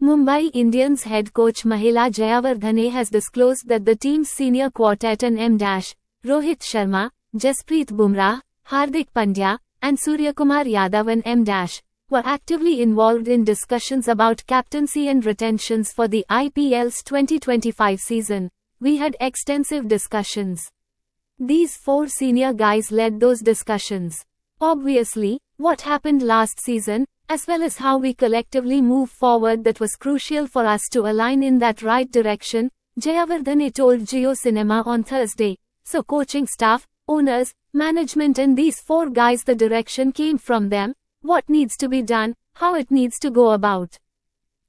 Mumbai Indians head coach Mahela Jayawardene has disclosed that the team's senior quartet and Rohit Sharma, Jasprit Bumrah, Hardik Pandya, and Suryakumar Yadav and were actively involved in discussions about captaincy and retentions for the IPL's 2025 season. We had extensive discussions. These four senior guys led those discussions. Obviously, what happened last season, as well as how we collectively move forward, that was crucial for us to align in that right direction, Jayawardene told JioCinema on Thursday. So coaching staff, owners, management and these four guys, the direction came from them, what needs to be done, how it needs to go about.